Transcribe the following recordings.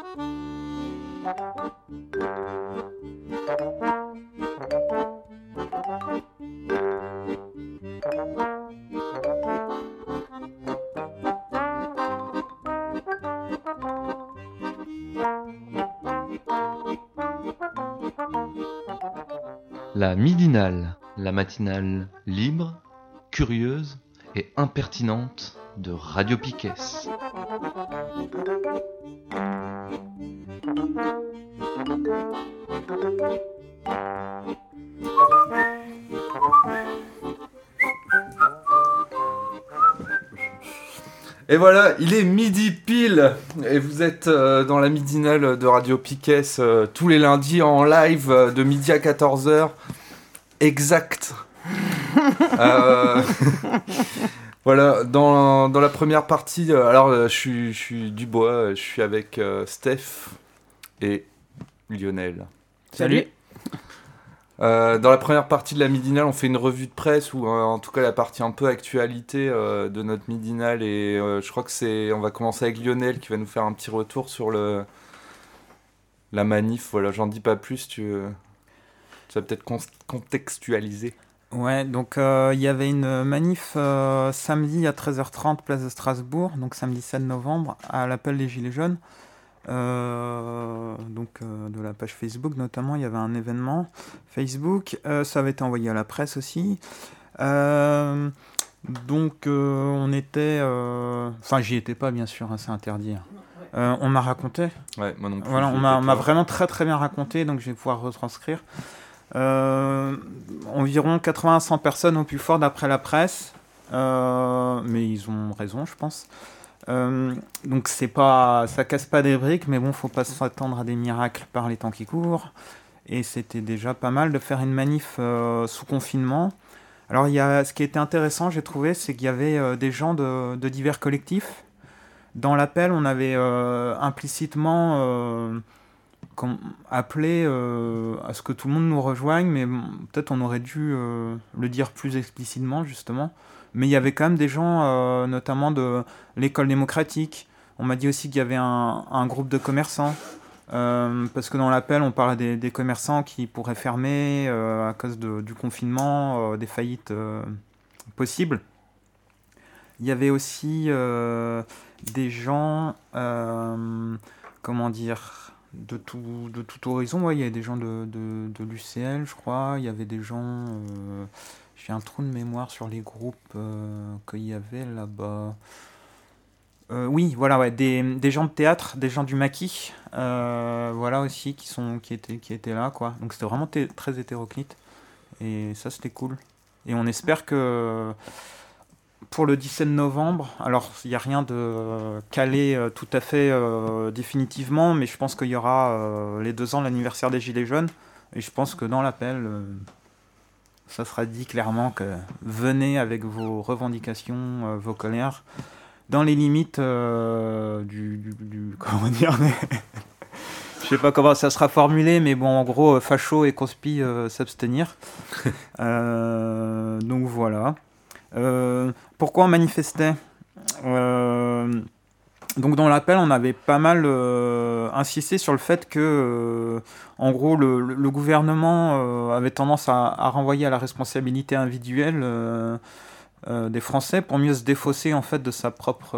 La midinale, la matinale libre, curieuse et impertinente de Radio Piquet. Et voilà, il est midi pile et vous êtes dans la midinale de Radio Piquet tous les lundis en live de midi à 14h. Exact. Voilà, dans la première partie, je suis Dubois, je suis avec Steph et Lionel. Salut. Dans la première partie de la midinale, on fait une revue de presse ou en tout cas la partie un peu actualité de notre midinale et je crois que on va commencer avec Lionel qui va nous faire un petit retour sur la manif. Voilà, j'en dis pas plus, tu vas peut-être contextualiser. Ouais, donc il y avait une manif samedi à 13h30 place de Strasbourg, donc samedi 7 novembre, à l'appel des Gilets jaunes. De la page Facebook notamment, il y avait un événement Facebook, ça avait été envoyé à la presse aussi. On était... Enfin, j'y étais pas bien sûr, hein, c'est interdit. On m'a raconté. Ouais, moi non plus. Voilà, on m'a vraiment très très bien raconté, donc je vais pouvoir retranscrire. Environ 80 à 100 personnes au plus fort d'après la presse, mais ils ont raison je pense. Donc ça casse pas des briques, mais bon, faut pas s'attendre à des miracles par les temps qui courent, et c'était déjà pas mal de faire une manif sous confinement. Alors ce qui était intéressant, j'ai trouvé, c'est qu'il y avait des gens de divers collectifs. Dans l'appel, on avait implicitement appelé à ce que tout le monde nous rejoigne, mais peut-être on aurait dû le dire plus explicitement justement. Mais il y avait quand même des gens, notamment de l'école démocratique. On m'a dit aussi qu'il y avait un groupe de commerçants, parce que dans l'appel on parlait des commerçants qui pourraient fermer à cause du confinement, des faillites possibles. Il y avait aussi des gens, comment dire, de tout horizon. Ouais, il y avait des gens de l'UCL, je crois. Il y avait des gens... j'ai un trou de mémoire sur les groupes qu'il y avait là-bas. Oui, voilà, ouais, des gens de théâtre, des gens du maquis, voilà aussi, qui étaient là, quoi. Donc c'était vraiment très hétéroclite. Et ça, c'était cool. Et on espère que... Pour le 17 novembre, alors il n'y a rien de calé tout à fait définitivement, mais je pense qu'il y aura les 2 ans de l'anniversaire des Gilets jaunes, et je pense que dans l'appel, ça sera dit clairement que venez avec vos revendications, vos colères, dans les limites du comment dire, je sais pas comment ça sera formulé, mais bon, en gros, facho et conspi s'abstenir. Donc voilà. Pourquoi on manifestait ? Donc dans l'appel, on avait pas mal insisté sur le fait que, en gros, le gouvernement avait tendance à renvoyer à la responsabilité individuelle des Français pour mieux se défausser en fait de sa propre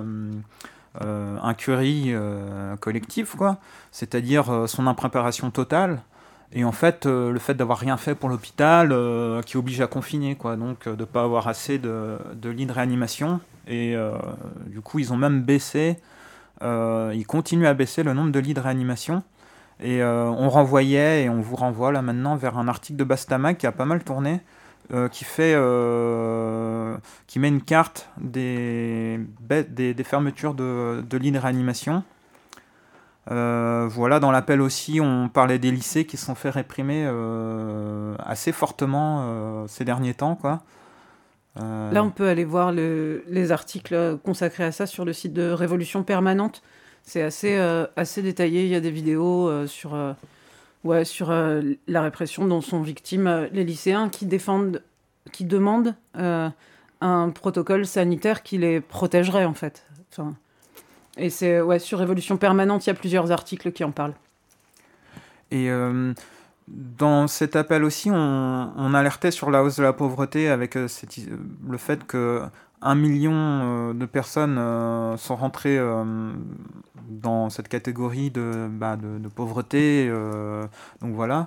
incurie collective, quoi. C'est-à-dire son impréparation totale. Et en fait, le fait d'avoir rien fait pour l'hôpital, qui oblige à confiner, quoi. Donc, de ne pas avoir assez de lits de réanimation. Et du coup, ils ont même baissé, ils continuent à baisser le nombre de lits de réanimation. Et on renvoyait, et on vous renvoie là maintenant vers un article de Bastama qui a pas mal tourné, qui met une carte des fermetures de lits de réanimation. Voilà, dans l'appel aussi, on parlait des lycées qui se sont fait réprimer assez fortement ces derniers temps, quoi. Là, on peut aller voir les articles consacrés à ça sur le site de Révolution Permanente. C'est assez détaillé. Il y a des vidéos sur la répression dont sont victimes les lycéens qui demandent un protocole sanitaire qui les protégerait, en fait. Enfin, Et c'est sur Révolution Permanente, il y a plusieurs articles qui en parlent. Et dans cet appel aussi, on alertait sur la hausse de la pauvreté avec le fait que 1 million de personnes sont rentrées dans cette catégorie de pauvreté. Donc voilà.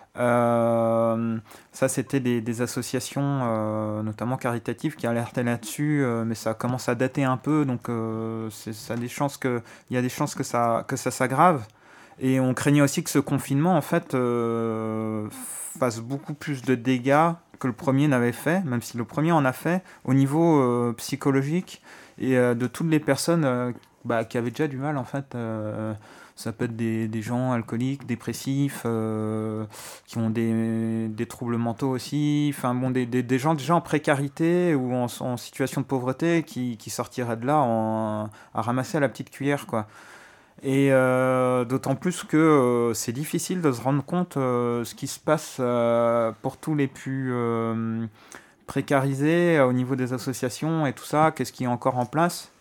Ça, c'était des associations, notamment caritatives, qui alertaient là-dessus, mais ça commence à dater un peu, donc il y a des chances que ça s'aggrave. Et on craignait aussi que ce confinement, en fait, fasse beaucoup plus de dégâts que le premier n'avait fait, même si le premier en a fait, au niveau psychologique, et de toutes les personnes qui avaient déjà du mal, en fait. Ça peut être des gens alcooliques, dépressifs, qui ont des troubles mentaux aussi, enfin bon, des gens déjà en précarité ou en situation de pauvreté qui sortiraient de là à ramasser à la petite cuillère, quoi. Et d'autant plus que c'est difficile de se rendre compte ce qui se passe pour tous les plus précarisés au niveau des associations et tout ça, qu'est-ce qui est encore en place.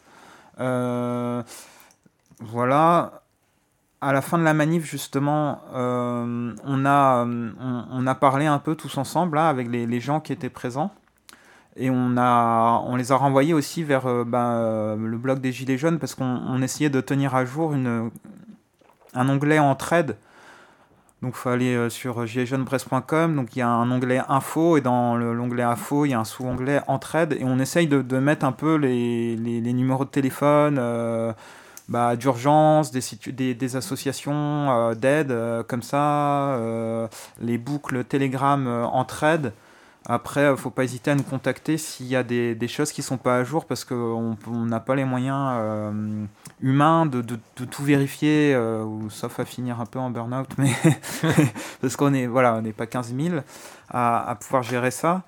Voilà. À la fin de la manif, justement, on a parlé un peu tous ensemble là, avec les gens qui étaient présents. Et on les a renvoyés aussi vers le blog des Gilets jaunes parce qu'on essayait de tenir à jour un onglet entraide. Donc il faut aller sur giletsjaunesbrest.com, donc il y a un onglet info et dans l'onglet info il y a un sous-onglet entraide et on essaye de mettre un peu les numéros de téléphone d'urgence, des associations d'aide comme ça, les boucles Telegram entraide. Après, faut pas hésiter à nous contacter s'il y a des choses qui sont pas à jour parce qu'on n'a pas les moyens humains de tout vérifier, sauf à finir un peu en burn-out, mais parce qu'on n'est pas 15 000 à pouvoir gérer ça.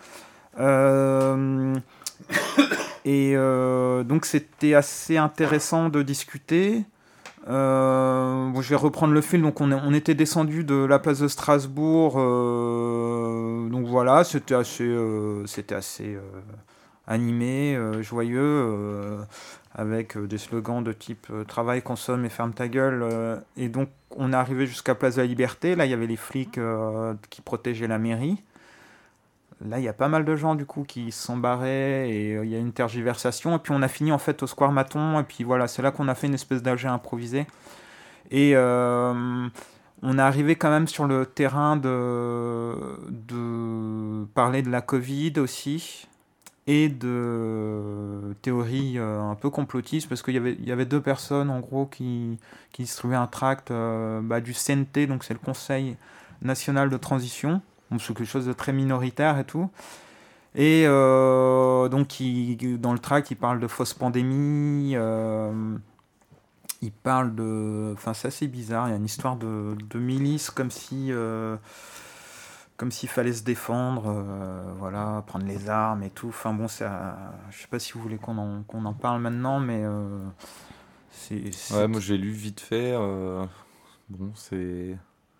Et donc c'était assez intéressant de discuter. Je vais reprendre le fil. Donc on était descendu de la place de Strasbourg. Donc voilà, c'était assez animé, joyeux, avec des slogans de type travaille, consomme et ferme ta gueule. Et donc on est arrivé jusqu'à Place de la Liberté. Là il y avait les flics qui protégeaient la mairie. Là, il y a pas mal de gens du coup qui se sont barrés et il y a une tergiversation. Et puis on a fini en fait au Square Maton. Et puis voilà, c'est là qu'on a fait une espèce d'AG improvisé. Et on est arrivé quand même sur le terrain de parler de la Covid aussi et de théories un peu complotistes parce qu'il y avait 2 personnes en gros qui distribuaient un tract du CNT, donc c'est le Conseil national de transition. Donc c'est quelque chose de très minoritaire et tout. Et donc dans le tract, il parle de fausse pandémie, il parle de... Enfin, c'est assez bizarre, il y a une histoire de milice comme s'il fallait se défendre, voilà, prendre les armes et tout. Enfin bon, je sais pas si vous voulez qu'on en parle maintenant, mais Ouais, moi j'ai lu vite fait. Bon, c'est...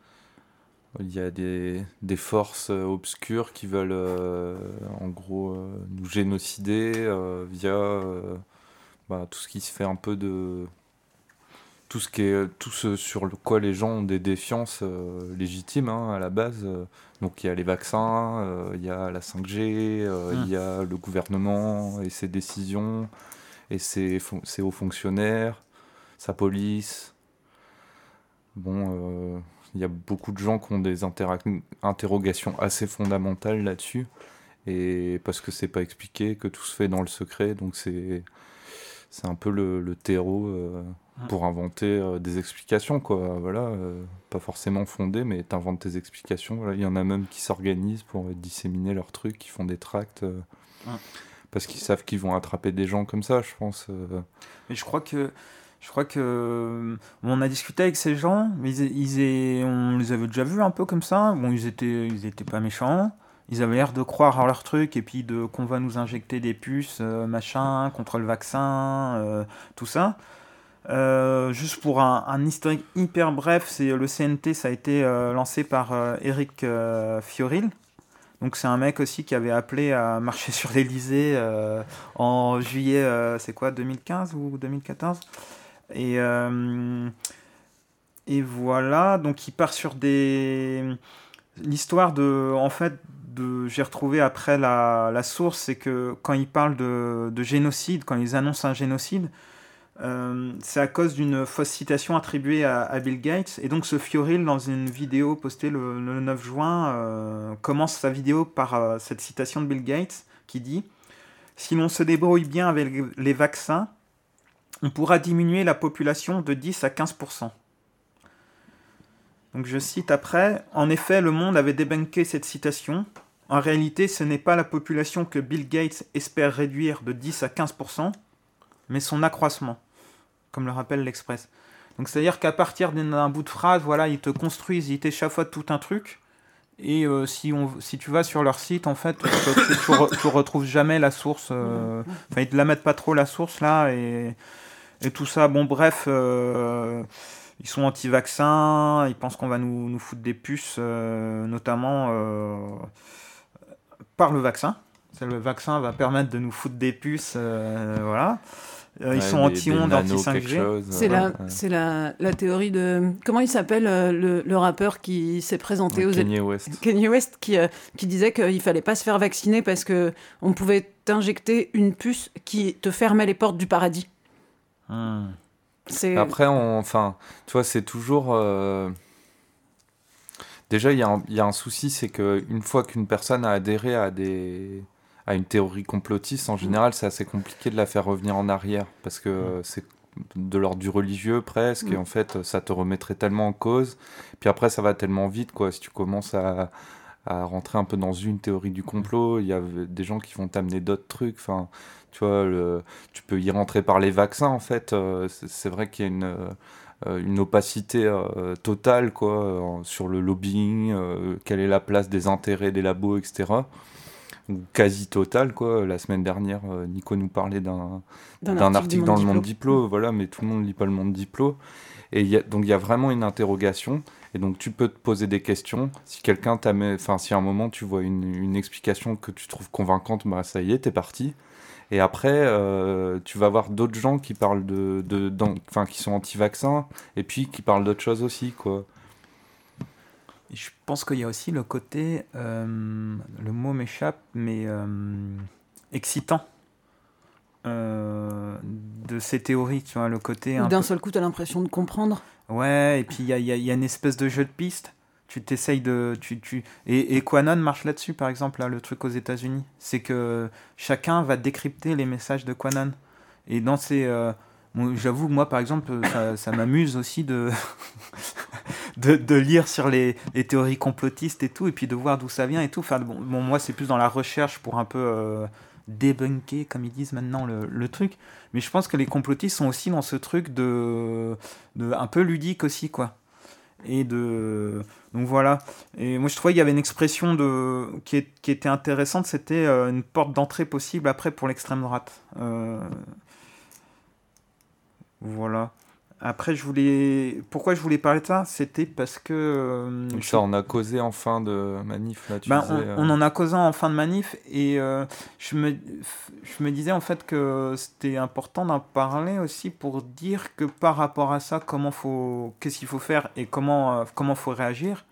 Il y a des forces obscures qui veulent en gros nous génocider via tout ce qui se fait un peu de... Tout ce sur quoi les gens ont des défiances légitimes à la base. Donc il y a les vaccins, il y a la 5G, il y a le gouvernement et ses décisions, et ses hauts fonctionnaires, sa police. Bon... Il y a beaucoup de gens qui ont des interrogations assez fondamentales là-dessus, et parce que c'est pas expliqué, que tout se fait dans le secret, donc c'est un peu le terreau pour inventer des explications, quoi. Voilà, pas forcément fondées, mais t'inventes tes explications. Voilà. Il y en a même qui s'organisent pour disséminer leurs trucs, qui font des tracts, parce qu'ils savent qu'ils vont attraper des gens comme ça, je pense. Mais je crois que on a discuté avec ces gens, mais on les avait déjà vus un peu comme ça. Bon, ils étaient pas méchants. Ils avaient l'air de croire à leur truc et puis qu'on va nous injecter des puces, machin, contre le vaccin, tout ça. Juste pour un historique hyper bref, c'est le CNT, ça a été lancé par Éric Fioril. Donc c'est un mec aussi qui avait appelé à marcher sur l'Elysée en juillet, c'est quoi, 2015 ou 2014 ? Et voilà, donc il part sur l'histoire en fait, j'ai retrouvé après la source, c'est que quand ils parlent de génocide, quand ils annoncent un génocide, c'est à cause d'une fausse citation attribuée à Bill Gates. Et donc ce Fioril, dans une vidéo postée le 9 juin, commence sa vidéo par cette citation de Bill Gates qui dit « Si l'on se débrouille bien avec les vaccins, on pourra diminuer la population de 10 à 15%. » Donc je cite après, « En effet, le monde avait débunké cette citation. En réalité, ce n'est pas la population que Bill Gates espère réduire de 10 à 15%, mais son accroissement, comme le rappelle l'Express. » Donc c'est-à-dire qu'à partir d'un bout de phrase, voilà, ils te construisent, ils t'échafaudent tout un truc, et si tu vas sur leur site, en fait, tu retrouves jamais la source, enfin ils te la mettent pas trop la source là, et tout ça, bon bref... Ils sont anti-vaccins, ils pensent qu'on va nous foutre des puces, notamment par le vaccin. Le vaccin va permettre de nous foutre des puces, voilà. Ils sont anti-ondes, anti-5G. C'est la théorie de... Comment il s'appelle le rappeur qui s'est présenté Kanye West. Kanye West qui disait qu'il fallait pas se faire vacciner parce qu'on pouvait t'injecter une puce qui te fermait les portes du paradis. Après, tu vois, c'est toujours... Déjà, il y a un souci, c'est qu'une fois qu'une personne a adhéré à une théorie complotiste, en général, c'est assez compliqué de la faire revenir en arrière, parce que c'est de l'ordre du religieux presque, et en fait, ça te remettrait tellement en cause. Puis après, ça va tellement vite, quoi. Si tu commences à rentrer un peu dans une théorie du complot, il y a des gens qui vont t'amener d'autres trucs, enfin... Tu vois, tu peux y rentrer par les vaccins, en fait. C'est vrai qu'il y a une opacité totale, quoi, sur le lobbying, quelle est la place des intérêts des labos, etc. Ou quasi totale, quoi. La semaine dernière, Nico nous parlait d'un article dans le Monde Diplo, voilà, mais tout le monde ne lit pas le Monde Diplo. Et donc, il y a vraiment une interrogation. Et donc, tu peux te poser des questions. Si quelqu'un si à un moment, tu vois une explication que tu trouves convaincante, bah, ça y est, t'es parti. Et après, tu vas voir d'autres gens qui parlent qui sont anti-vaccins, et puis qui parlent d'autres choses aussi, quoi. Je pense qu'il y a aussi le côté, le mot m'échappe, mais excitant de ces théories, tu vois, le côté... D'un seul coup, tu as l'impression de comprendre. Ouais, et puis il y a une espèce de jeu de piste. Tu t'essayes de... Et Quanon marche là-dessus, par exemple, là, le truc aux États-Unis. C'est que chacun va décrypter les messages de Quanon. Et dans ces... j'avoue, moi, par exemple, ça m'amuse aussi de lire sur les théories complotistes et tout, et puis de voir d'où ça vient et tout. Enfin, bon, moi, c'est plus dans la recherche pour un peu débunker, comme ils disent maintenant, le truc. Mais je pense que les complotistes sont aussi dans ce truc de un peu ludique aussi, quoi. Donc voilà. Et moi je trouvais qu'il y avait une expression qui était intéressante, c'était une porte d'entrée possible après pour l'extrême droite. Voilà. Après pourquoi je voulais parler de ça, c'était parce que... ça, on a causé en fin de manif, là, on en a causé en fin de manif, et je me disais en fait que c'était important d'en parler aussi pour dire que par rapport à ça, qu'est-ce qu'il faut faire et comment faut réagir.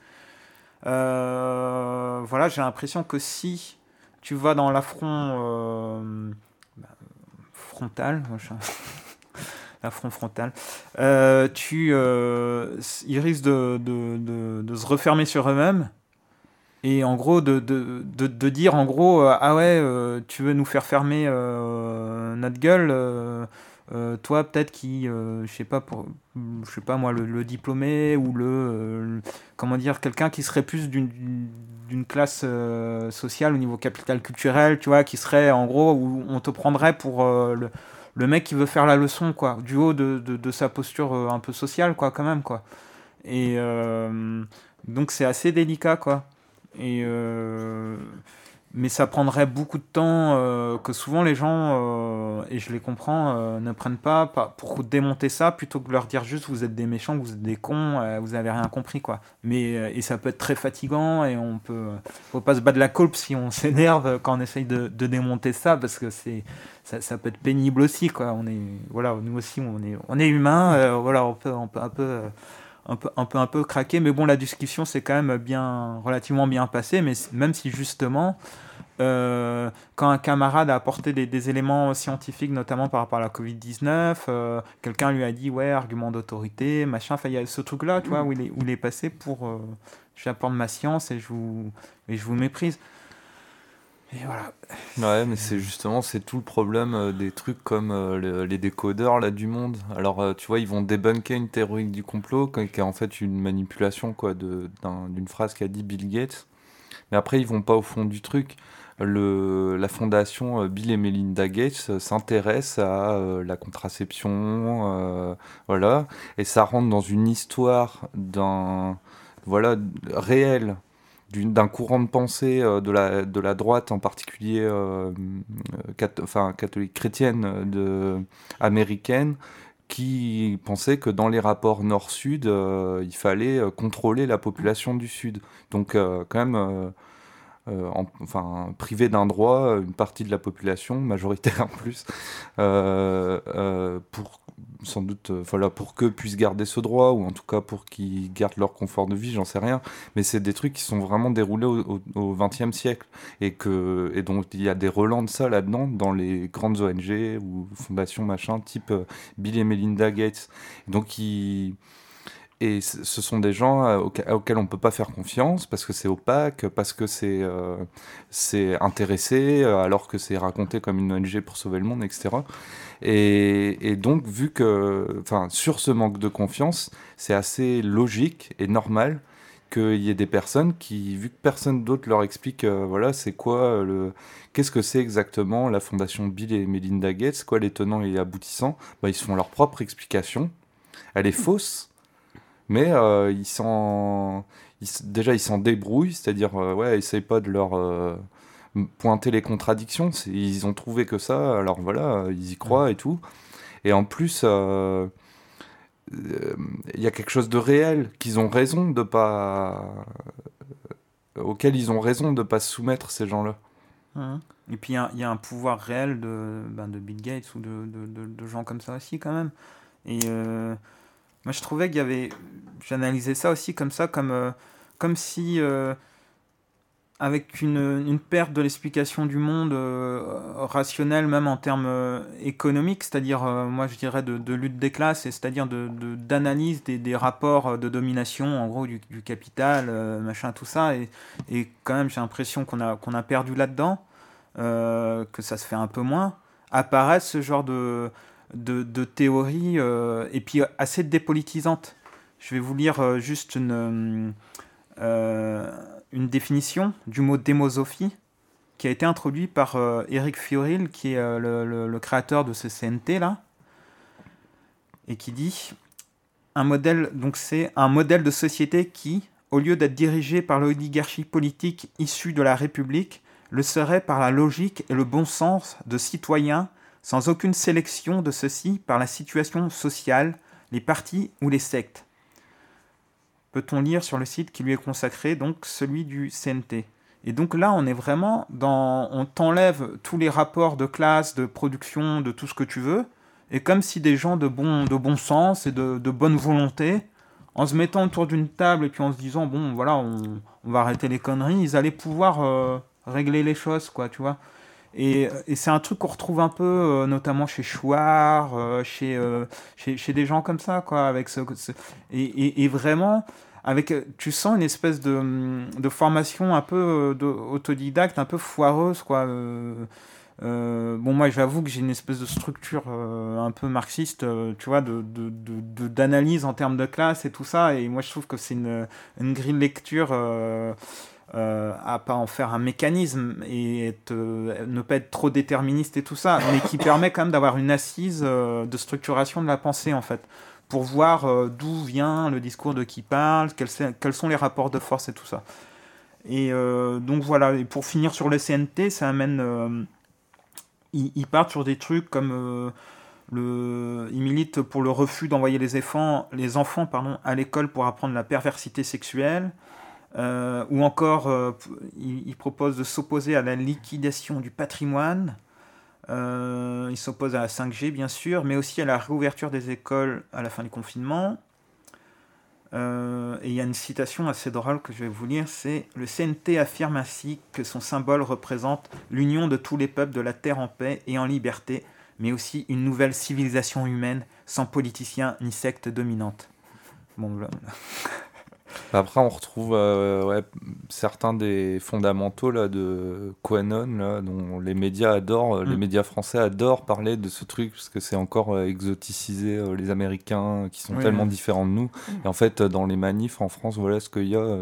Voilà, j'ai l'impression que si tu vas dans l'affront frontal... l'affront frontal, ils risquent de se refermer sur eux-mêmes, et en gros de dire en gros ah ouais, tu veux nous faire fermer notre gueule, toi peut-être qui je sais pas moi, le diplômé, ou comment dire, quelqu'un qui serait plus d'une classe sociale au niveau capital culturel, tu vois, qui serait en gros, où on te prendrait pour le mec qui veut faire la leçon, quoi, du haut de sa posture un peu sociale, quoi, quand même, quoi. Et donc c'est assez délicat, quoi. Et mais ça prendrait beaucoup de temps que souvent les gens, et je les comprends, ne prennent pas pour démonter ça, plutôt que de leur dire juste vous êtes des méchants, vous êtes des cons, vous avez rien compris, quoi. Et ça peut être très fatigant, et faut pas se battre la colpe si on s'énerve quand on essaye de démonter ça, parce que ça peut être pénible aussi, quoi. Voilà, nous aussi on est humains, voilà, on peut un peu craqué, mais bon, la discussion s'est quand même relativement bien passée, mais même si justement, quand un camarade a apporté des éléments scientifiques, notamment par rapport à la Covid-19, quelqu'un lui a dit, ouais, argument d'autorité, machin, enfin, il y a ce truc-là, tu vois, où il est passé pour, j'apporte ma science et je vous méprise. Et voilà. Ouais, mais c'est tout le problème des trucs comme les décodeurs là du monde. Alors tu vois, ils vont débunker une théorie du complot qui est en fait une manipulation quoi d'une phrase qu'a dit Bill Gates. Mais après ils vont pas au fond du truc. La fondation Bill et Melinda Gates s'intéresse à la contraception, voilà, et ça rentre dans une histoire réel d'un courant de pensée de la droite, en particulier catholique chrétienne américaine, qui pensait que dans les rapports nord-sud, il fallait contrôler la population du sud. Donc quand même, priver d'un droit une partie de la population, majoritaire en plus, pour sans doute pour qu'eux puissent garder ce droit, ou en tout cas pour qu'ils gardent leur confort de vie, j'en sais rien, mais c'est des trucs qui sont vraiment déroulés au XXe siècle, et donc il y a des relents de ça là-dedans dans les grandes ONG ou fondations machin type Bill et Melinda Gates. Et ce sont des gens auxquels on ne peut pas faire confiance, parce que c'est opaque, parce que c'est intéressé, alors que c'est raconté comme une ONG pour sauver le monde, etc. Et donc, sur ce manque de confiance, c'est assez logique et normal qu'il y ait des personnes qui, vu que personne d'autre leur explique, c'est quoi qu'est-ce que c'est exactement la fondation Bill et Melinda Gates, quoi les tenants et les aboutissants, ils se font leur propre explication. Elle est fausse, mais ils s'en débrouillent, c'est-à-dire, essayent pas de leur pointer les contradictions. Ils ont trouvé que ça, alors voilà, ils y croient et tout. Et en plus, il y a quelque chose de réel auquel ils ont raison de pas se soumettre, ces gens-là. Et puis il y a un pouvoir réel de Bill Gates ou de gens comme ça aussi, quand même. Et moi, je trouvais j'analysais ça aussi comme ça, comme si, avec une perte de l'explication du monde rationnelle, même en termes économiques, c'est-à-dire, moi je dirais de lutte des classes, c'est-à-dire d'analyse des rapports de domination, en gros, du capital, machin, tout ça, et quand même, j'ai l'impression qu'on a perdu là-dedans, que ça se fait un peu moins, apparaît ce genre de théorie, et puis assez dépolitisante. Je vais vous lire juste une définition du mot démosophie qui a été introduit par Eric Fiorillo, qui est le créateur de ce CNT là, et qui dit c'est un modèle de société qui, au lieu d'être dirigé par l'oligarchie politique issue de la République, le serait par la logique et le bon sens de citoyens, sans aucune sélection de ceux-ci par la situation sociale, les partis ou les sectes. Peut-on lire sur le site qui lui est consacré, donc celui du CNT. Et donc là, on est vraiment on t'enlève tous les rapports de classe, de production, de tout ce que tu veux, et comme si des gens de bon sens et de bonne volonté, en se mettant autour d'une table et puis en se disant, bon, voilà, on va arrêter les conneries, ils allaient pouvoir régler les choses, quoi, tu vois. Et c'est un truc qu'on retrouve un peu, notamment chez Chouard, chez des gens comme ça, quoi, avec et vraiment, tu sens une espèce de formation un peu autodidacte, un peu foireuse, quoi. Bon, moi, j'avoue que j'ai une espèce de structure un peu marxiste, tu vois, d'analyse en termes de classe et tout ça, et moi, je trouve que c'est une grille de lecture à pas en faire un mécanisme et ne pas être trop déterministe et tout ça, mais qui permet quand même d'avoir une assise de structuration de la pensée, en fait, pour voir d'où vient le discours de qui parle, quels sont les rapports de force et tout ça. Et donc voilà, et pour finir sur le CNT, ça amène... ils partent sur des trucs comme... ils militent pour le refus d'envoyer les enfants à l'école pour apprendre la perversité sexuelle. Ou encore, ils proposent de s'opposer à la liquidation du patrimoine. Ils s'opposent à la 5G, bien sûr, mais aussi à la réouverture des écoles à la fin du confinement. Et il y a une citation assez drôle que je vais vous lire, c'est « Le CNT affirme ainsi que son symbole représente l'union de tous les peuples de la terre en paix et en liberté, mais aussi une nouvelle civilisation humaine sans politiciens ni secte dominante. » Bon, voilà. Après, on retrouve certains des fondamentaux là, de QAnon, là, dont les médias adorent, les médias français adorent parler de ce truc, parce que c'est encore exoticisé, les Américains qui sont tellement différents de nous. Et en fait, dans les manifs en France, voilà ce qu'il y a,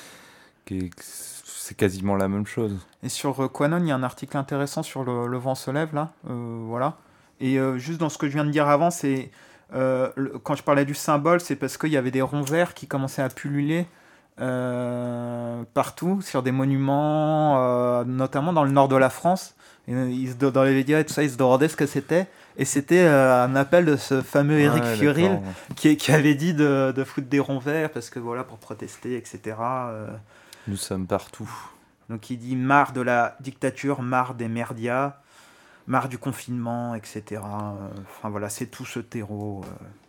c'est quasiment la même chose. Et sur QAnon, il y a un article intéressant sur le vent se lève, là, voilà. Et juste dans ce que je viens de dire avant, c'est... quand je parlais du symbole, c'est parce qu'il y avait des ronds verts qui commençaient à pulluler partout, sur des monuments, notamment dans le nord de la France. Et, dans les médias et tout ça, ils se demandaient ce que c'était. Et c'était un appel de ce fameux Éric Furil qui avait dit de foutre des ronds verts parce que voilà, pour protester, etc. Nous sommes partout. Donc il dit marre de la dictature, marre des merdias. Marre du confinement, etc. Enfin voilà, c'est tout ce terreau.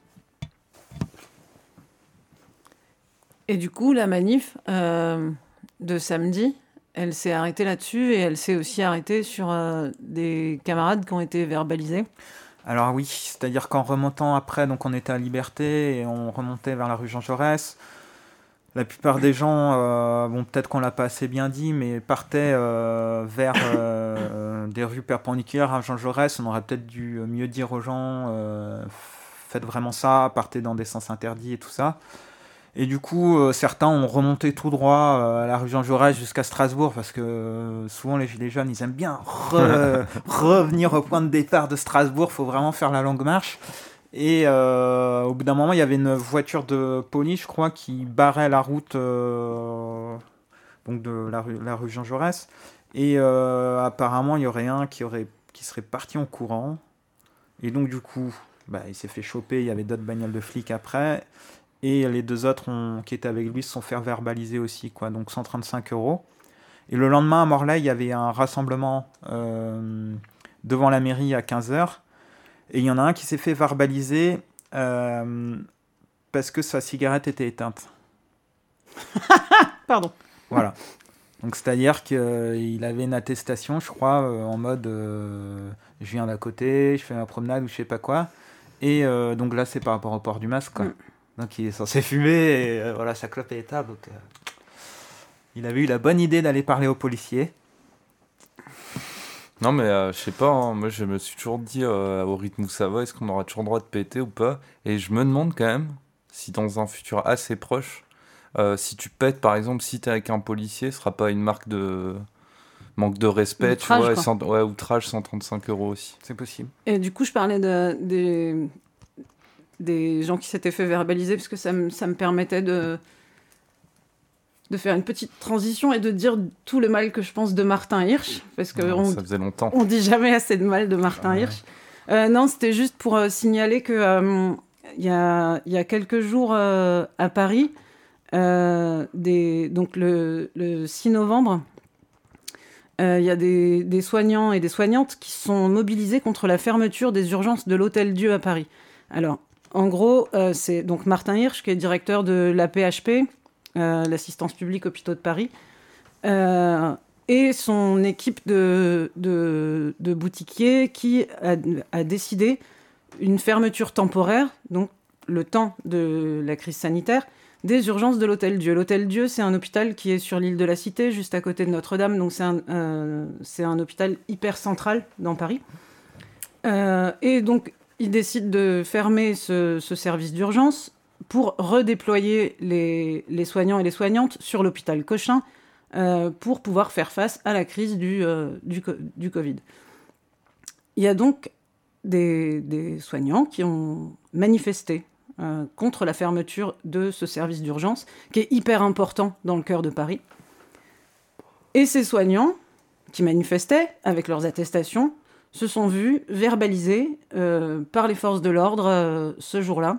Et du coup, la manif de samedi, elle s'est arrêtée là-dessus et elle s'est aussi arrêtée sur des camarades qui ont été verbalisés. Alors oui, c'est-à-dire qu'en remontant après, donc on était à Liberté et on remontait vers la rue Jean Jaurès. La plupart des gens, bon peut-être qu'on l'a pas assez bien dit, mais partaient vers des rues perpendiculaires à Jean Jaurès. On aurait peut-être dû mieux dire aux gens, faites vraiment ça, partez dans des sens interdits et tout ça. Et du coup, certains ont remonté tout droit à la rue Jean Jaurès jusqu'à Strasbourg, parce que souvent les gilets jaunes, ils aiment bien revenir au point de départ de Strasbourg, faut vraiment faire la longue marche. Et au bout d'un moment, il y avait une voiture de police, je crois, qui barrait la route donc de la rue Jean Jaurès. Et apparemment, il y aurait un qui serait parti en courant. Et donc, du coup, il s'est fait choper. Il y avait d'autres bagnoles de flics après. Et les deux autres qui étaient avec lui se sont fait verbaliser aussi, quoi. Donc 135 €. Et le lendemain, à Morlaix, il y avait un rassemblement devant la mairie à 15h. Et il y en a un qui s'est fait verbaliser parce que sa cigarette était éteinte. Pardon. Voilà. Donc c'est-à-dire qu'il avait une attestation, je crois, en mode je viens d'à côté, je fais ma promenade ou je sais pas quoi. Et donc là, c'est par rapport au port du masque, quoi. Donc il est censé fumer et voilà, sa clope est éteinte. Donc il avait eu la bonne idée d'aller parler aux policiers. Non mais je sais pas, hein, moi je me suis toujours dit au rythme où ça va, est-ce qu'on aura toujours le droit de péter ou pas? Et je me demande quand même si dans un futur assez proche, si tu pètes par exemple, si t'es avec un policier, ce sera pas une marque de manque de respect, outrage, tu vois, outrage, 135 € aussi. C'est possible. Et du coup, je parlais des gens qui s'étaient fait verbaliser, parce que ça me permettait de faire une petite transition et de dire tout le mal que je pense de Martin Hirsch, parce que ça faisait longtemps. On dit jamais assez de mal de Martin Hirsch. Non, c'était juste pour signaler que il y a quelques jours à Paris, donc le 6 novembre, il y a des soignants et des soignantes qui sont mobilisés contre la fermeture des urgences de l'Hôtel-Dieu à Paris. Alors, en gros, c'est donc Martin Hirsch, qui est directeur de la PHP, l'assistance publique hôpitaux de Paris, et son équipe de boutiquiers qui a décidé une fermeture temporaire, donc le temps de la crise sanitaire, des urgences de l'Hôtel-Dieu. L'Hôtel-Dieu, c'est un hôpital qui est sur l'île de la Cité, juste à côté de Notre-Dame, donc c'est un hôpital hyper central dans Paris. Et donc, ils décident de fermer ce service d'urgence pour redéployer les soignants et les soignantes sur l'hôpital Cochin pour pouvoir faire face à la crise du Covid. Il y a donc des soignants qui ont manifesté contre la fermeture de ce service d'urgence, qui est hyper important dans le cœur de Paris. Et ces soignants, qui manifestaient avec leurs attestations, se sont vus verbalisés par les forces de l'ordre ce jour-là.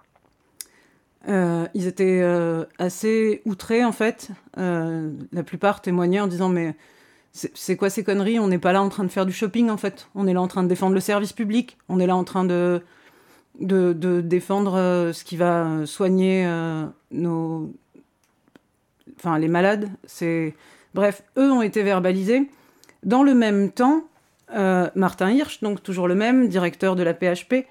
Ils étaient assez outrés, en fait. La plupart témoignaient en disant « Mais c'est quoi ces conneries ? On n'est pas là en train de faire du shopping, en fait. On est là en train de défendre le service public. On est là en train de défendre ce qui va soigner les malades. » Bref, eux ont été verbalisés. Dans le même temps, Martin Hirsch, donc toujours le même, directeur de la PHP,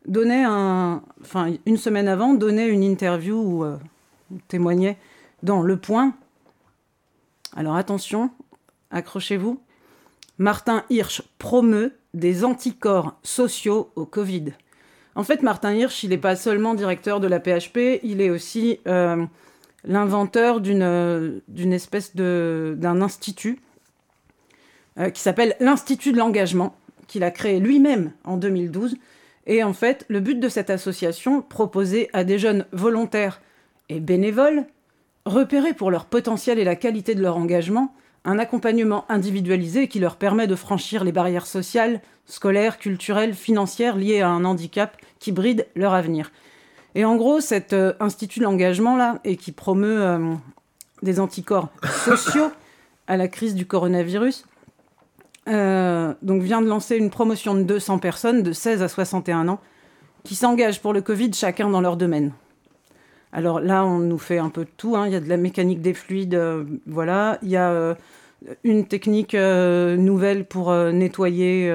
une semaine avant, donnait une interview où témoignait dans Le Point. Alors attention, accrochez-vous. Martin Hirsch promeut des anticorps sociaux au Covid. En fait, Martin Hirsch, il n'est pas seulement directeur de la PHP, il est aussi l'inventeur d'un institut qui s'appelle l'Institut de l'engagement, qu'il a créé lui-même en 2012. Et en fait, le but de cette association, proposer à des jeunes volontaires et bénévoles, repérés pour leur potentiel et la qualité de leur engagement, un accompagnement individualisé qui leur permet de franchir les barrières sociales, scolaires, culturelles, financières liées à un handicap qui bride leur avenir. Et en gros, cet institut de l'engagement-là, et qui promeut des anticorps sociaux à la crise du coronavirus, donc vient de lancer une promotion de 200 personnes de 16 à 61 ans qui s'engagent pour le Covid, chacun dans leur domaine. Alors là, on nous fait un peu de tout, hein. Il y a de la mécanique des fluides, voilà. Il y a une technique nouvelle pour nettoyer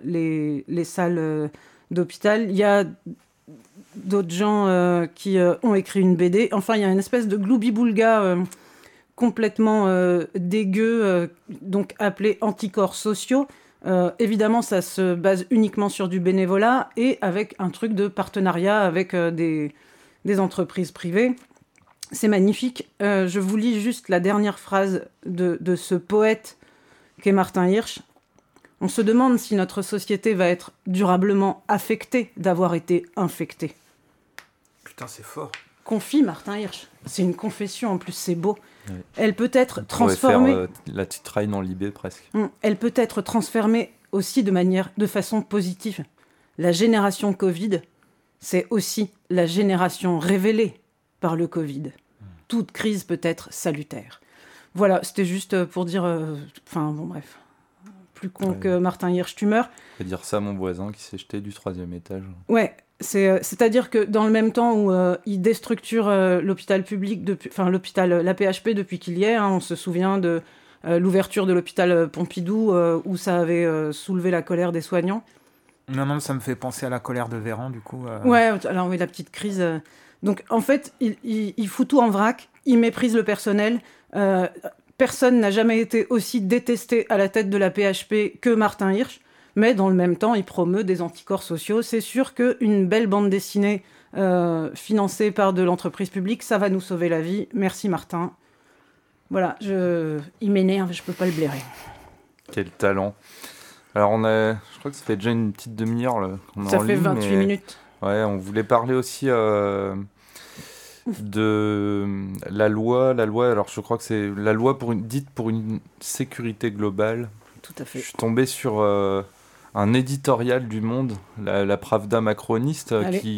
les salles d'hôpital. Il y a d'autres gens qui ont écrit une BD. Enfin, il y a une espèce de gloubi-boulga complètement dégueu, donc appelé anticorps sociaux. Évidemment, ça se base uniquement sur du bénévolat et avec un truc de partenariat avec des entreprises privées. C'est magnifique. Je vous lis juste la dernière phrase de ce poète qu'est Martin Hirsch. « On se demande si notre société va être durablement affectée d'avoir été infectée. » Putain, c'est fort. Confie Martin Hirsch. C'est une confession, en plus, c'est beau. Oui. Elle peut être transformée... faire la titraille dans l'IB, presque. Elle peut être transformée aussi de façon positive. La génération Covid, c'est aussi la génération révélée par le Covid. Toute crise peut être salutaire. Voilà, c'était juste pour dire... bref. Plus con que Martin Hirsch, tu meurs. Je vais dire ça à mon voisin qui s'est jeté du 3e étage. Ouais, c'est-à-dire que dans le même temps où il déstructure l'hôpital public, la PHP depuis qu'il y est, hein, on se souvient de l'ouverture de l'hôpital Pompidou où ça avait soulevé la colère des soignants. Non, ça me fait penser à la colère de Véran, du coup. Ouais, alors oui, la petite crise. Donc en fait, il fout tout en vrac, il méprise le personnel. Personne n'a jamais été aussi détesté à la tête de la PHP que Martin Hirsch. Mais dans le même temps, il promeut des anticorps sociaux. C'est sûr qu'une belle bande dessinée financée par de l'entreprise publique, ça va nous sauver la vie. Merci Martin. Voilà, il m'énerve, je peux pas le blairer. Quel talent. Alors je crois que ça fait déjà une petite demi-heure là, qu'on est ça en fait ligne, 28 minutes. Ouais, on voulait parler aussi de la loi. Alors je crois que c'est la loi dite pour une sécurité globale. Tout à fait. Je suis tombé sur un éditorial du Monde, la Pravda macroniste,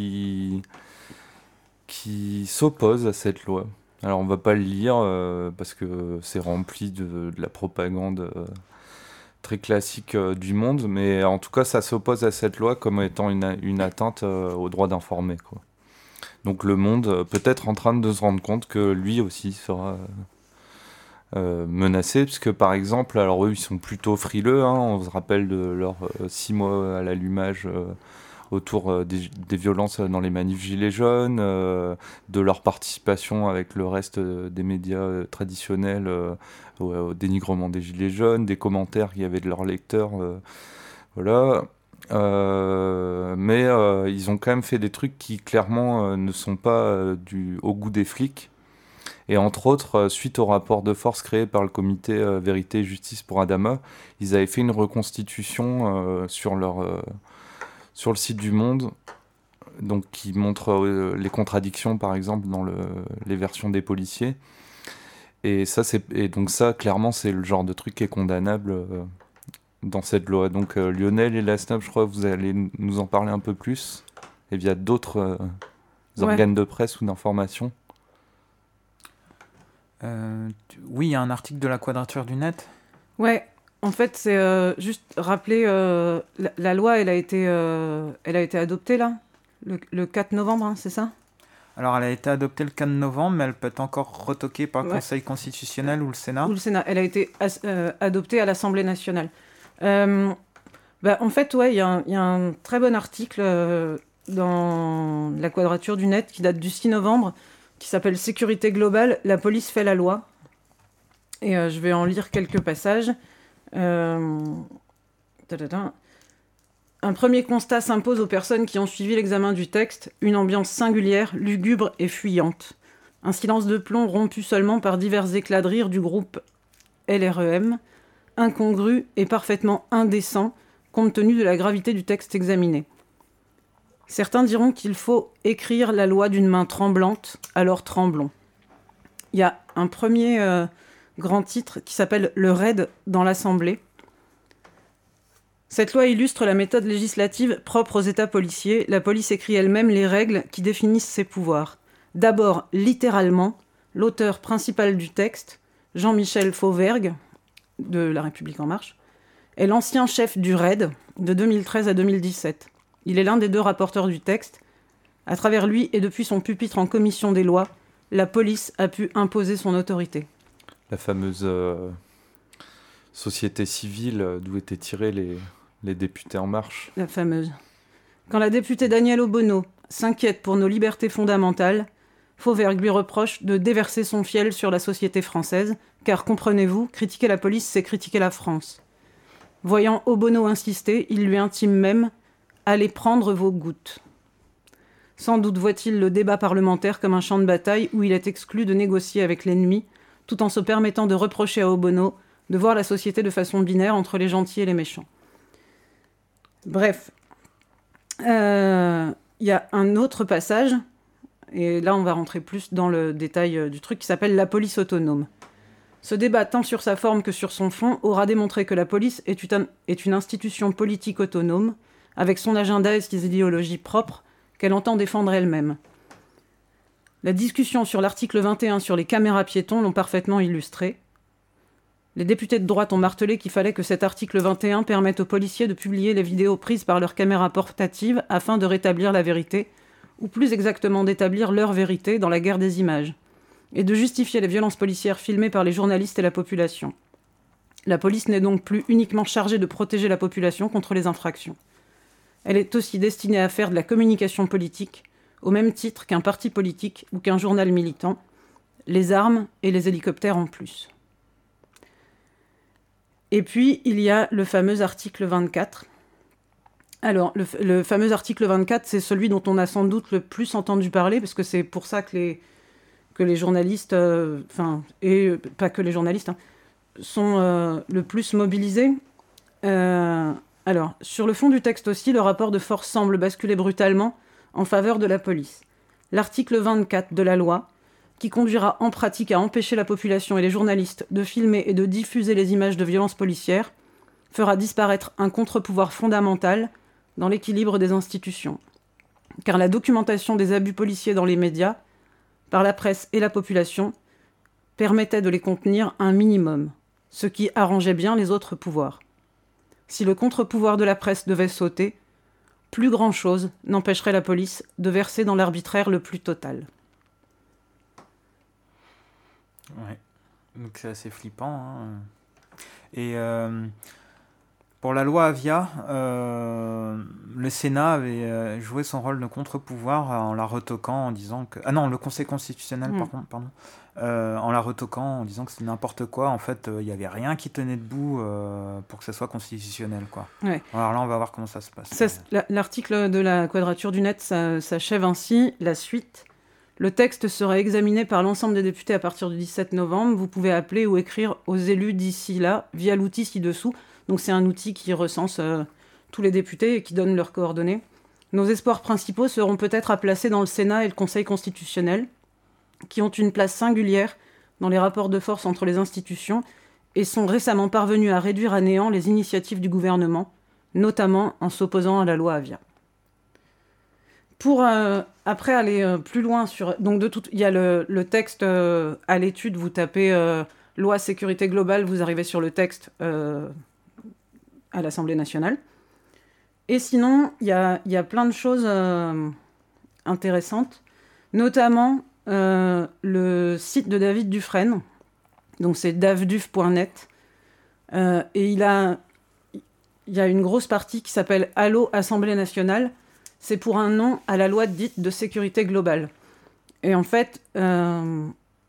qui s'oppose à cette loi. Alors on va pas le lire parce que c'est rempli de la propagande très classique du Monde, mais en tout cas ça s'oppose à cette loi comme étant une atteinte au droit d'informer, quoi. Donc le Monde peut-être en train de se rendre compte que lui aussi sera menacés, puisque par exemple, alors eux ils sont plutôt frileux, hein, on se rappelle de leurs 6 mois à l'allumage autour des violences dans les manifs gilets jaunes, de leur participation avec le reste des médias traditionnels au dénigrement des gilets jaunes, des commentaires qu'il y avait de leurs lecteurs, voilà. Mais ils ont quand même fait des trucs qui clairement ne sont pas au goût des flics. Et entre autres, suite au rapport de force créé par le comité Vérité et Justice pour Adama, ils avaient fait une reconstitution sur le site du Monde, donc qui montre les contradictions, par exemple, dans les versions des policiers. Et donc ça, clairement, c'est le genre de truc qui est condamnable dans cette loi. Donc Lionel et la SNAP, je crois que vous allez nous en parler un peu plus, et via d'autres organes de presse ou d'information. Oui, il y a un article de la Quadrature du Net. Ouais, en fait, c'est juste rappeler, la loi, elle a été adoptée là, le 4 novembre, hein, c'est ça ? Alors, elle a été adoptée le 4 novembre, mais elle peut être encore retoquée par le Conseil constitutionnel ou le Sénat. Ou le Sénat. Elle a été adoptée à l'Assemblée nationale. En fait, ouais, il y a un très bon article dans la Quadrature du Net qui date du 6 novembre, qui s'appelle « Sécurité globale, la police fait la loi ». Et je vais en lire quelques passages. Un premier constat s'impose aux personnes qui ont suivi l'examen du texte, une ambiance singulière, lugubre et fuyante. Un silence de plomb rompu seulement par divers éclats de rire du groupe LREM, incongru et parfaitement indécent, compte tenu de la gravité du texte examiné. Certains diront qu'il faut écrire la loi d'une main tremblante, alors tremblons. Il y a un premier grand titre qui s'appelle « Le raid dans l'Assemblée ». Cette loi illustre la méthode législative propre aux États policiers. La police écrit elle-même les règles qui définissent ses pouvoirs. D'abord, littéralement, l'auteur principal du texte, Jean-Michel Fauvergue, de La République En Marche, est l'ancien chef du RAID de 2013 à 2017. Il est l'un des deux rapporteurs du texte. À travers lui et depuis son pupitre en commission des lois, la police a pu imposer son autorité. La fameuse société civile d'où étaient tirés les députés En Marche. La fameuse. Quand la députée Danielle Obono s'inquiète pour nos libertés fondamentales, Fauvergue lui reproche de déverser son fiel sur la société française, car comprenez-vous, critiquer la police, c'est critiquer la France. Voyant Obono insister, il lui intime même « Allez prendre vos gouttes ». Sans doute voit-il le débat parlementaire comme un champ de bataille où il est exclu de négocier avec l'ennemi, tout en se permettant de reprocher à Obono de voir la société de façon binaire entre les gentils et les méchants. Bref, il y a un autre passage, et là on va rentrer plus dans le détail du truc, qui s'appelle « La police autonome ». Ce débat, tant sur sa forme que sur son fond, aura démontré que la police est une institution politique autonome, avec son agenda et ses idéologies propres, qu'elle entend défendre elle-même. La discussion sur l'article 21 sur les caméras piétons l'ont parfaitement illustré. Les députés de droite ont martelé qu'il fallait que cet article 21 permette aux policiers de publier les vidéos prises par leurs caméras portatives afin de rétablir la vérité, ou plus exactement d'établir leur vérité dans la guerre des images, et de justifier les violences policières filmées par les journalistes et la population. La police n'est donc plus uniquement chargée de protéger la population contre les infractions. Elle est aussi destinée à faire de la communication politique, au même titre qu'un parti politique ou qu'un journal militant, les armes et les hélicoptères en plus. Et puis, il y a le fameux article 24. Alors, le fameux article 24, c'est celui dont on a sans doute le plus entendu parler, parce que c'est pour ça que les journalistes, et pas que les journalistes, sont le plus mobilisés. Alors, sur le fond du texte aussi, le rapport de force semble basculer brutalement en faveur de la police. L'article 24 de la loi, qui conduira en pratique à empêcher la population et les journalistes de filmer et de diffuser les images de violences policières, fera disparaître un contre-pouvoir fondamental dans l'équilibre des institutions. Car la documentation des abus policiers dans les médias, par la presse et la population, permettait de les contenir un minimum, ce qui arrangeait bien les autres pouvoirs. Si le contre-pouvoir de la presse devait sauter, plus grand-chose n'empêcherait la police de verser dans l'arbitraire le plus total. Ouais, donc c'est assez flippant. Hein. Et pour la loi Avia, le Sénat avait joué son rôle de contre-pouvoir en la retoquant en disant que... Ah non, le Conseil constitutionnel, pardon. En la retoquant en disant que c'était n'importe quoi. En fait, il n'y avait rien qui tenait debout pour que ça soit constitutionnel, quoi. Ouais. Alors là, on va voir comment ça se passe. L'article de la Quadrature du Net s'achève ainsi. La suite. Le texte sera examiné par l'ensemble des députés à partir du 17 novembre. Vous pouvez appeler ou écrire aux élus d'ici là via l'outil ci-dessous. Donc c'est un outil qui recense tous les députés et qui donne leurs coordonnées. Nos espoirs principaux seront peut-être à placer dans le Sénat et le Conseil constitutionnel, qui ont une place singulière dans les rapports de force entre les institutions et sont récemment parvenus à réduire à néant les initiatives du gouvernement, notamment en s'opposant à la loi Avia. Pour après aller plus loin sur... Donc il y a le texte à l'étude, vous tapez loi sécurité globale, vous arrivez sur le texte à l'Assemblée nationale. Et sinon, il y a plein de choses intéressantes, notamment le site de David Dufresne, donc c'est davduf.net, et il y a une grosse partie qui s'appelle « Allô Assemblée nationale », c'est pour un nom à la loi dite de sécurité globale. Et en fait, il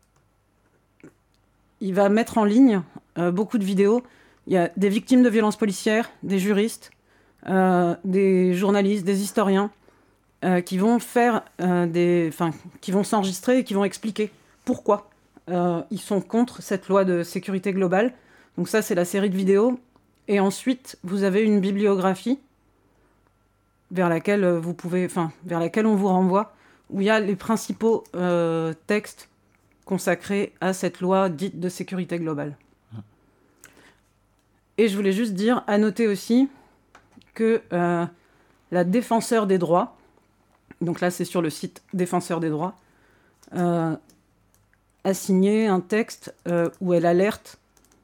va mettre en ligne beaucoup de vidéos. Il y a des victimes de violences policières, des juristes, des journalistes, des historiens, qui vont qui vont s'enregistrer et qui vont expliquer pourquoi ils sont contre cette loi de sécurité globale. Donc ça, c'est la série de vidéos. Et ensuite, vous avez une bibliographie vers laquelle on vous renvoie, où il y a les principaux textes consacrés à cette loi dite de sécurité globale. Et je voulais juste dire, à noter aussi que la défenseur des droits, donc là c'est sur le site Défenseur des droits, a signé un texte où elle alerte.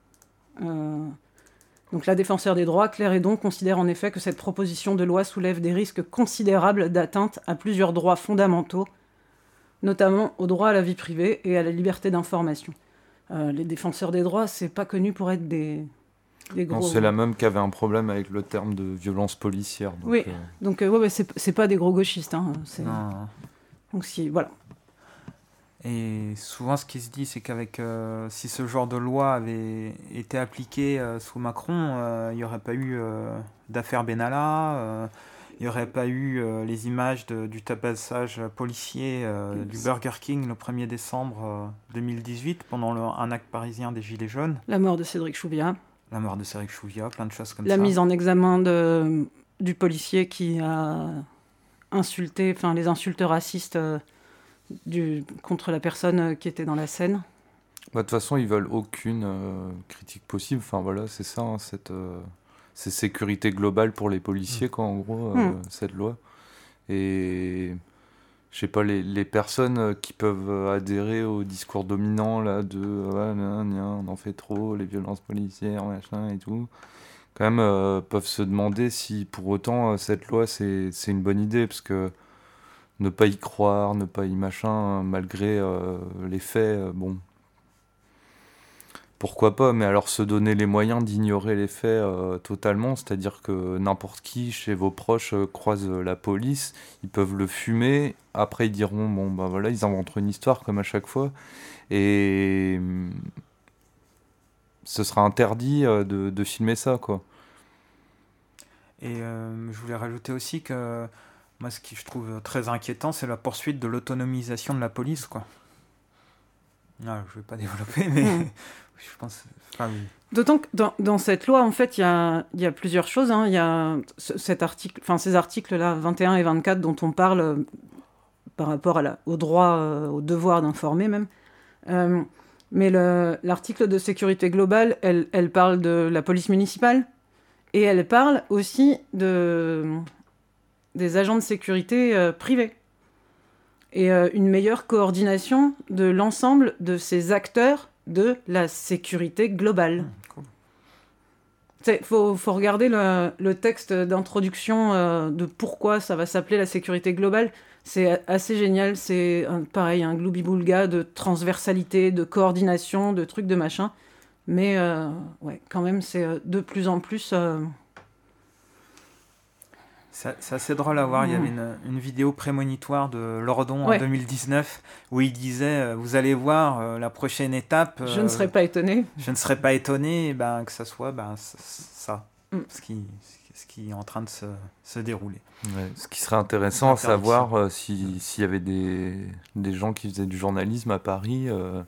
Donc la Défenseur des droits, Claire Hédon, considère en effet que cette proposition de loi soulève des risques considérables d'atteinte à plusieurs droits fondamentaux, notamment au droit à la vie privée et à la liberté d'information. Les défenseurs des droits, c'est pas connu pour être des gros... Non, c'est la même qui avait un problème avec le terme de violence policière. Donc, oui, donc ouais, c'est pas des gros gauchistes. Hein, donc voilà. Et souvent, ce qui se dit, c'est qu'avec si ce genre de loi avait été appliqué sous Macron, il n'y aurait pas eu d'affaire Benalla, il n'y aurait pas eu les images du tabassage policier du Burger King le 1er décembre 2018, pendant un acte parisien des Gilets jaunes. La mort de Cédric Chouviat. Plein de choses comme ça. La mise en examen du policier qui a insulté, les insultes racistes contre la personne qui était dans la scène. De toute façon, ils veulent aucune critique possible. Enfin voilà, c'est ça, hein, c'est sécurité globale pour les policiers, quoi, en gros, cette loi. Et je sais pas, les personnes qui peuvent adhérer au discours dominant là on en fait trop, les violences policières, machin et tout, quand même peuvent se demander si pour autant cette loi c'est une bonne idée, parce que ne pas y croire, ne pas y machin, malgré les faits, bon, pourquoi pas, mais alors se donner les moyens d'ignorer les faits totalement, c'est-à-dire que n'importe qui chez vos proches croise la police, ils peuvent le fumer, après ils diront, bon bah voilà, ils inventeront une histoire comme à chaque fois, et ce sera interdit de filmer ça, quoi. Et je voulais rajouter aussi que moi, ce que je trouve très inquiétant, c'est la poursuite de l'autonomisation de la police, quoi. Non, je ne vais pas développer, mais je pense... Enfin, oui. D'autant que dans cette loi, en fait, il y a plusieurs choses. Hein. Il y a ces articles-là, 21 et 24, dont on parle par rapport au droit, au devoir d'informer même. Mais l'article de sécurité globale, elle parle de la police municipale, et elle parle aussi des agents de sécurité privés. Et une meilleure coordination de l'ensemble de ces acteurs de la sécurité globale. Cool. Faut regarder le texte d'introduction de pourquoi ça va s'appeler la sécurité globale. C'est assez génial, c'est pareil, un gloubi-boulga de transversalité, de coordination, de trucs de machin. Mais ouais, quand même, c'est de plus en plus... C'est assez drôle à voir. Il y avait une vidéo prémonitoire de Lordon en 2019 où il disait vous allez voir la prochaine étape. Je ne serais pas étonné. Je ne serais pas étonné que ça soit ça, ce qui est en train de se dérouler. Ouais, ce qui serait intéressant à savoir s'il y avait des gens qui faisaient du journalisme à Paris.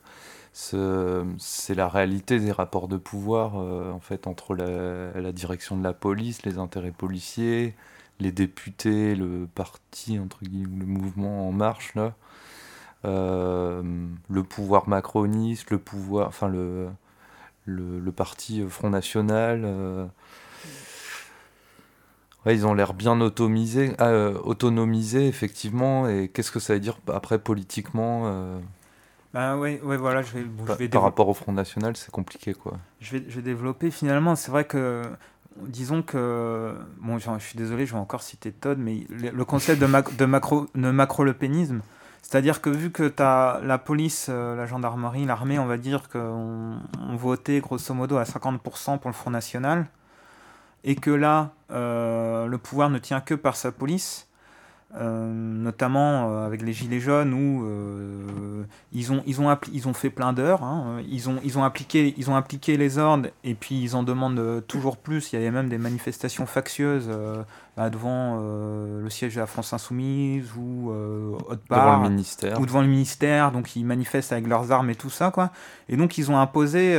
C'est la réalité des rapports de pouvoir en fait entre la direction de la police, les intérêts policiers, les députés, le parti entre guillemets, le mouvement En Marche là. le pouvoir macroniste, le parti Front National. Ouais, ils ont l'air bien autonomisés, effectivement. Et qu'est-ce que ça veut dire après politiquement Ouais, voilà, par rapport au Front National, c'est compliqué, quoi. Je vais développer finalement. C'est vrai que, disons que, bon, je suis désolé, je vais encore citer Todd, mais le concept de macro-lepénisme, c'est-à-dire que vu que tu as la police, la gendarmerie, l'armée, on va dire qu'on votait grosso modo à 50% pour le Front National, et que là, le pouvoir ne tient que par sa police, notamment avec les Gilets jaunes où ils ont fait plein d'heures, hein, ils ont appliqué les ordres et puis ils en demandent toujours plus. Il y avait même des manifestations factieuses devant le siège de la France Insoumise ou devant le ministère. Ou devant le ministère, donc ils manifestent avec leurs armes et tout ça, quoi. Et donc ils ont imposé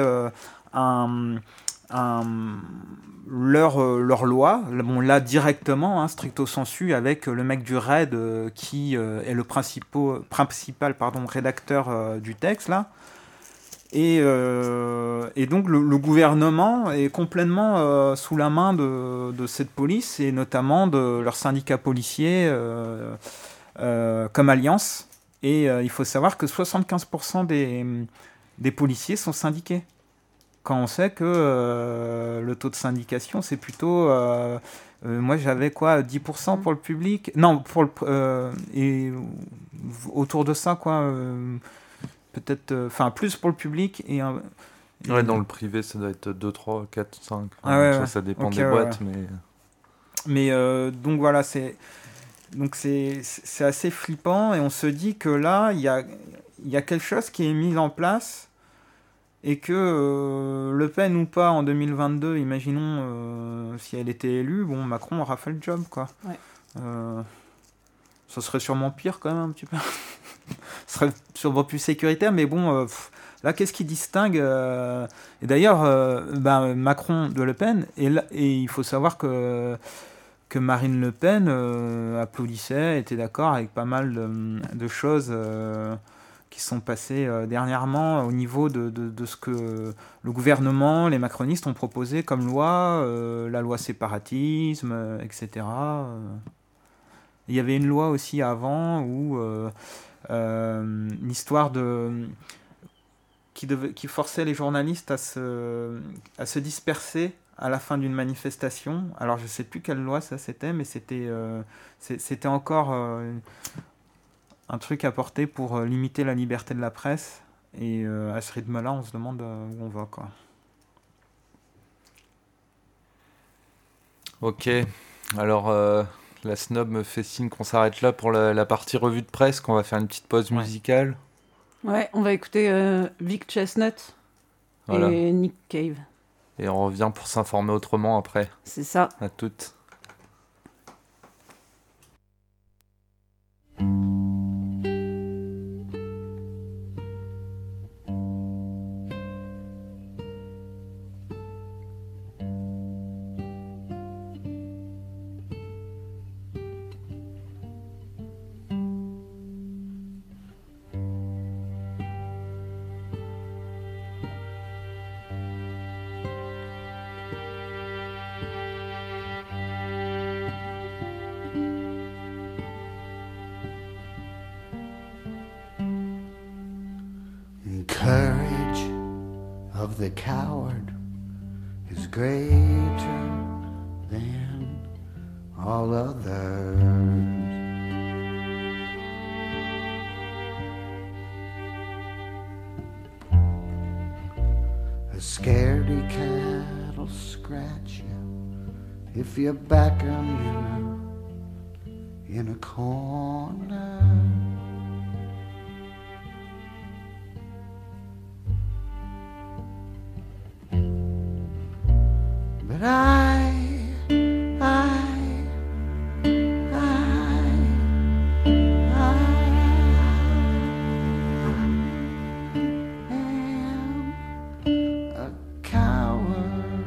leur loi, bon, là directement, hein, stricto sensu, avec le mec du RAID qui est le principal rédacteur du texte, là. Et donc le gouvernement est complètement sous la main de cette police, et notamment de leurs syndicats policiers comme Alliance. Et il faut savoir que 75% des policiers sont syndiqués. Quand on sait que le taux de syndication, c'est plutôt... moi, j'avais 10% pour le public. Non, et autour de ça, peut-être... plus pour le public. Ouais, dans le privé, ça doit être 2, 3, 4, 5. Ça dépend des boîtes, mais... Mais donc voilà, c'est assez flippant. Et on se dit que là, il y a quelque chose qui est mis en place... Et que Le Pen ou pas en 2022, imaginons si elle était élue, bon, Macron aura fait le job, quoi. Ouais. Ça serait sûrement pire quand même un petit peu. Ce serait sûrement plus sécuritaire, mais bon, là, qu'est-ce qui distingue Et d'ailleurs, Macron de Le Pen, et il faut savoir que Marine Le Pen applaudissait, était d'accord avec pas mal de choses qui sont passées dernièrement au niveau de ce que le gouvernement, les macronistes ont proposé comme loi, la loi séparatisme, etc. Il y avait une loi aussi avant où l'histoire qui forçait les journalistes à se disperser à la fin d'une manifestation. Alors je ne sais plus quelle loi ça c'était, mais c'était encore un truc apporté pour limiter la liberté de la presse. Et à ce rythme-là, on se demande où on va, quoi. Ok, alors la snob me fait signe qu'on s'arrête là pour la partie revue de presse, qu'on va faire une petite pause musicale. Ouais, on va écouter Vic Chestnut et Nick Cave. Et on revient pour s'informer autrement après. C'est ça. À toutes. Courage of the coward is greater than all others. A scaredy cat'll scratch you if you back 'em in a corner. But I am a coward.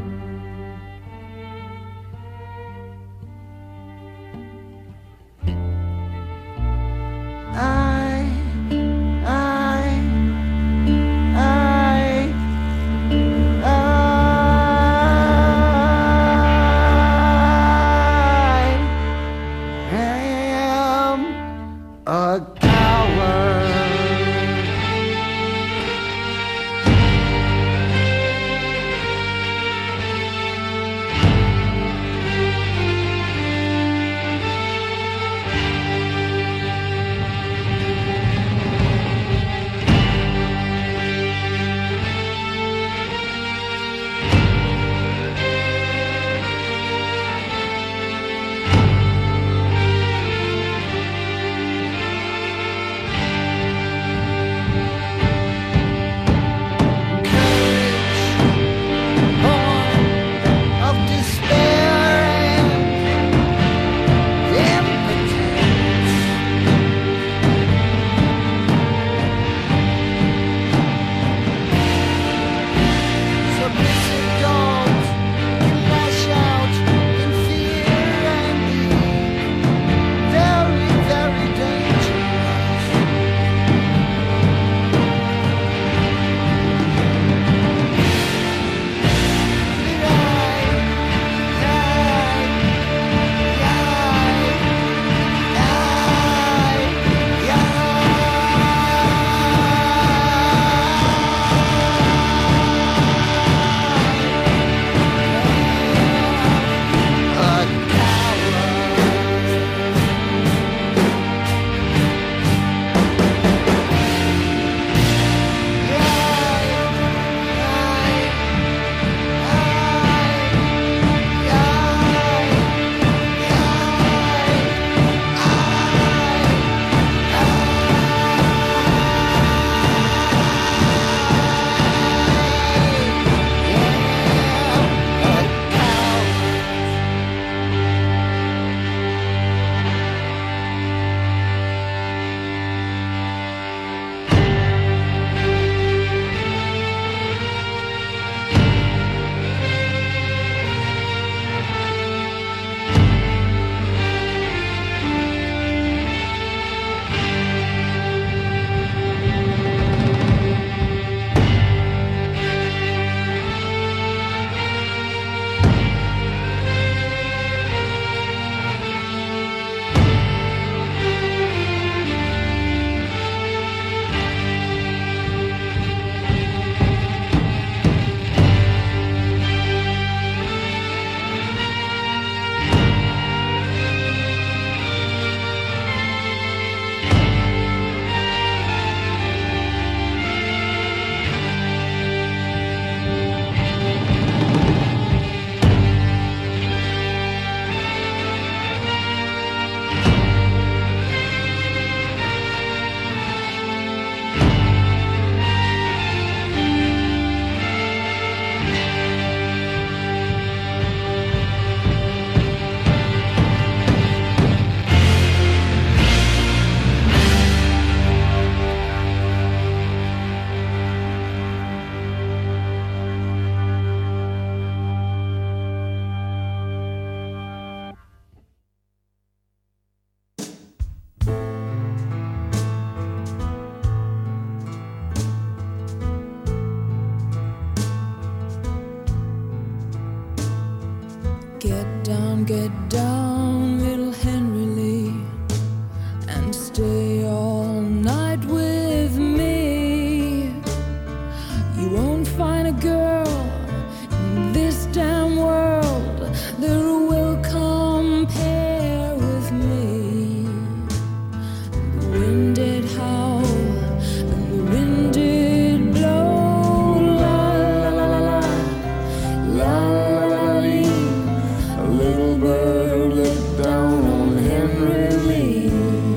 get down, little Henry Lee, and stay all night with me. You won't find a girl in this damn world that will compare with me. The wind did howl and the wind did blow, la la la la la, la la la lee. A little bird looked down on Henry Lee.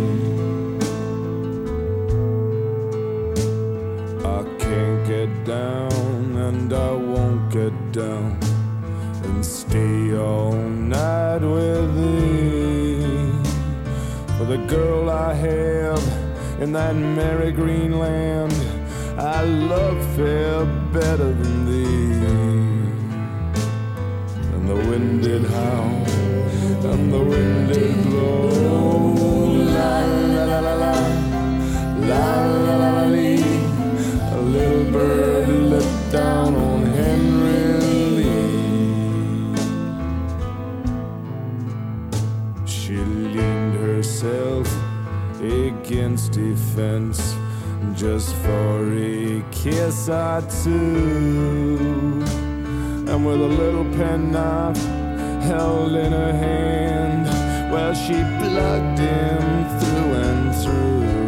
I can't get down and I won't get down and stay all night with thee. For the girl I have in that merry green land, I love fair better than thee. And the wind did howl and the wind did blow, la la la la la, la la la la lee. A little bird looked down on Henry Lee. She leaned herself against a fence just for a kiss or two, and with a little penknife held in her hand, well, she plugged him through and through.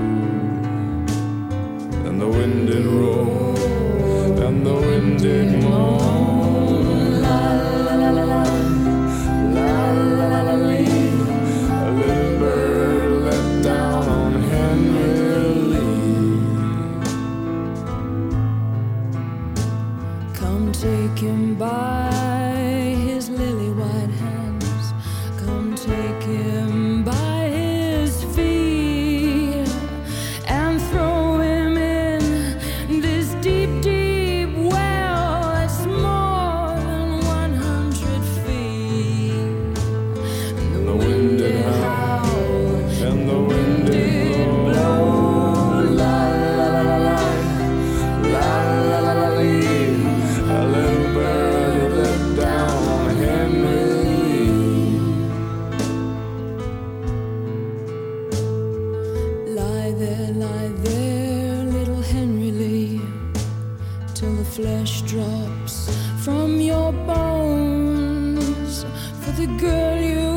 And the wind did roar and the wind did moan, la la la la la, la la la la lee. A little bird let down on Henry Lee. Come take him by his lily white hands, come take him by his feet, and throw him in this deep, deep well that's more than 100 feet. And the wind did howl and the wind did blow, la la la la la, la la la la lee. A little bird let down on Henry Lee. Lie there, little Henry Lee, till the flesh drops from your bones. For the girl you